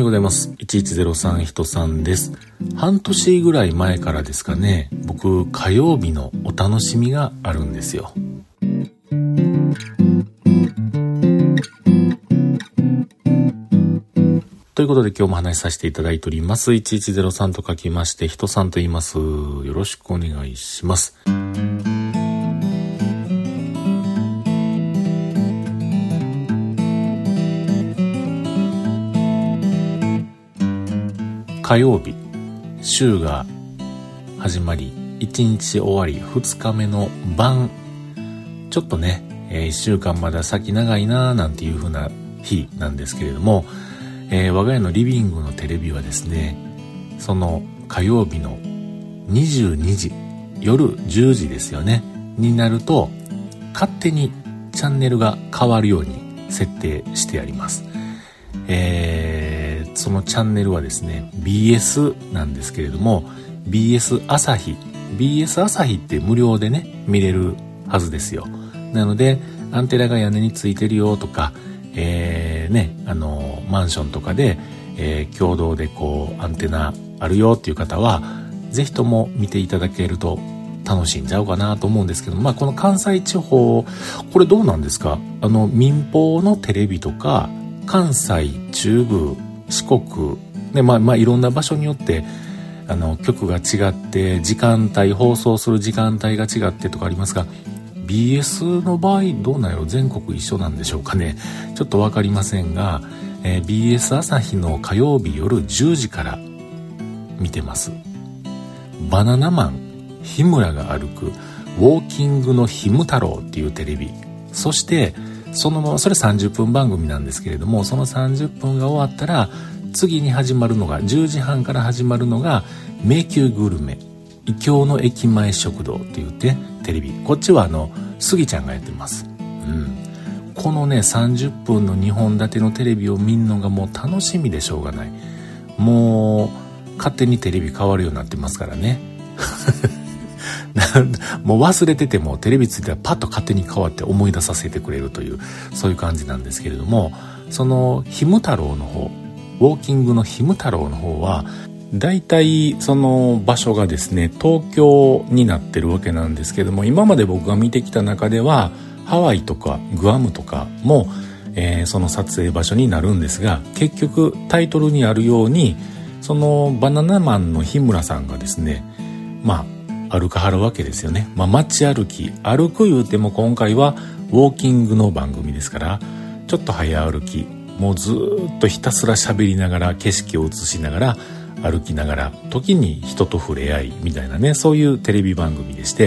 ようございます。1103人さんです。半年ぐらい前からですかね、僕火曜日のお楽しみがあるんですよ。ということで今日も話しさせていただいております。1103と書きまして人さんと言います。よろしくお願いします。火曜日、週が始まり、1日終わり、2日目の晩、ちょっとね、1週間まだ先長いなーなんていう風な日なんですけれども、我が家のリビングのテレビはですね、その火曜日の22時、夜10時ですよね、になると、勝手にチャンネルが変わるように設定してあります。そのチャンネルはですね BS なんですけれども BS 朝日って無料でね見れるはずですよ。なのでアンテナが屋根についてるよとか、マンションとかで、共同でこうアンテナあるよっていう方はぜひとも見ていただけると楽しいんちゃうかなと思うんですけど、この関西地方これどうなんですか？民放のテレビとか関西、中部、四国、ね、いろんな場所によって、局が違って、放送する時間帯が違ってとかありますが、BS の場合どうなんやろ？全国一緒なんでしょうかね。ちょっとわかりませんが、BS 朝日の火曜日夜10時から見てます。バナナマン、日村が歩く、ウォーキングのひむ太郎っていうテレビ。そして、それ30分番組なんですけれども、その30分が終わったら次に始まるのが10時半から始まるのが迷宮グルメ異郷の駅前食堂って言ってテレビ、こっちはスギちゃんがやってます。このね30分の2本立てのテレビを見んのがもう楽しみでしょうがない。もう勝手にテレビ変わるようになってますからねもう忘れててもテレビついたらパッと勝手に変わって思い出させてくれるというそういう感じなんですけれども、そのひむ太郎の方、ウォーキングのひむ太郎の方はだいたいその場所がですね東京になってるわけなんですけども、今まで僕が見てきた中ではハワイとかグアムとかも、その撮影場所になるんですが、結局タイトルにあるようにそのバナナマンの日村さんがですね歩かはるわけですよね。街歩く言うても今回はウォーキングの番組ですから、ちょっと早歩き、もうずっとひたすら喋りながら景色を映しながら歩きながら時に人と触れ合いみたいなね、そういうテレビ番組でして、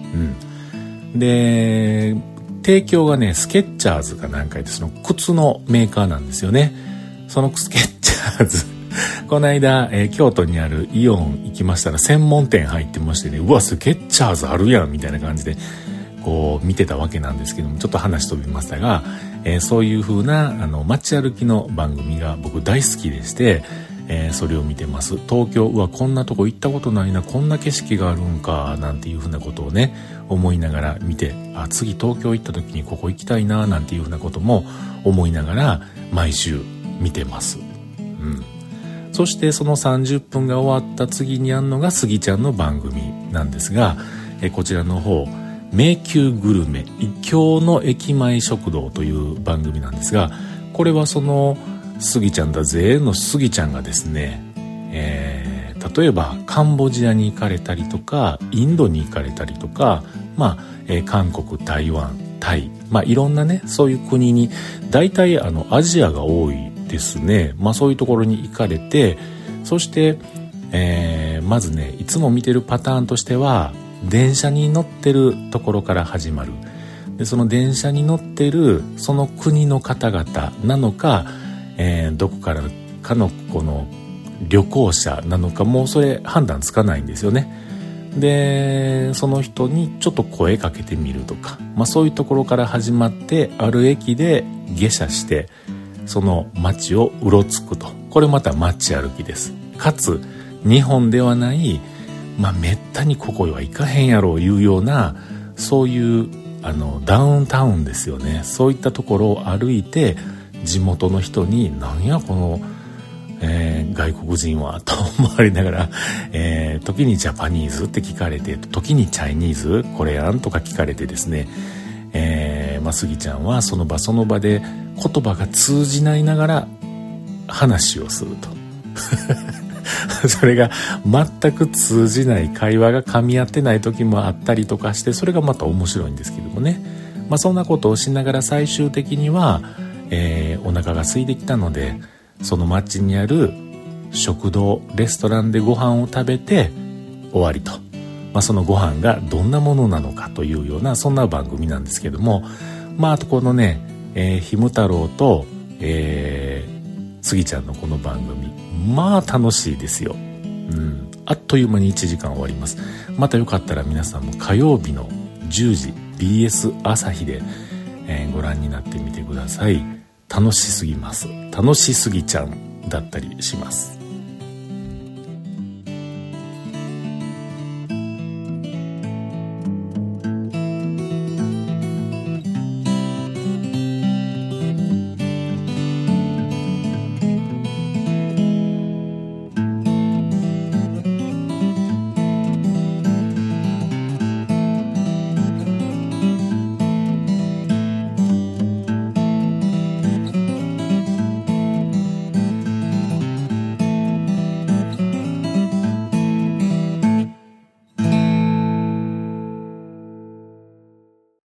で提供がねスケッチャーズかなんかでその靴のメーカーなんですよね。そのスケッチャーズこの間、京都にあるイオン行きましたら専門店入ってましてね、うわスケッチャーズあるやんみたいな感じでこう見てたわけなんですけども、ちょっと話飛びましたが、そういう風な街歩きの番組が僕大好きでして、それを見てます。東京、うわこんなとこ行ったことないな、こんな景色があるんかなんていう風なことをね思いながら見て、次東京行った時にここ行きたいななんていう風なことも思いながら毎週見てます。そしてその30分が終わった次にあんのがスギちゃんの番組なんですが、こちらの方迷宮グルメ異郷の駅前食堂という番組なんですが、これはそのスギちゃんだぜのスギちゃんがですね、例えばカンボジアに行かれたりとかインドに行かれたりとか、韓国、台湾、タイ、いろんなねそういう国に、大体アジアが多いですね。そういうところに行かれて、そして、まずねいつも見てるパターンとしては電車に乗ってるところから始まる。でその電車に乗ってるその国の方々なのか、どこからかのこの旅行者なのかもそれ判断つかないんですよね。でその人にちょっと声かけてみるとか、そういうところから始まって、ある駅で下車してその街をうろつくと、これまた街歩きです。かつ日本ではないめったにここは行かへんやろういうような、そういうダウンタウンですよね。そういったところを歩いて地元の人に、なんやこの外国人はと思われながら、時にジャパニーズって聞かれて、時にチャイニーズ、コレアンとか聞かれてですね、スギちゃんはその場その場で言葉が通じないながら話をするとそれが全く通じない会話が噛み合ってない時もあったりとかして、それがまた面白いんですけどもね、そんなことをしながら最終的には、お腹が空いてきたのでその町にある食堂レストランでご飯を食べて終わりと、そのご飯がどんなものなのかというようなそんな番組なんですけども、あとこのね、ひむ太郎と、スギちゃんのこの番組楽しいですよ。あっという間に1時間終わります。またよかったら皆さんも火曜日の10時 BS 朝日で、ご覧になってみてください。楽しすぎます。楽しすぎちゃんだったりします。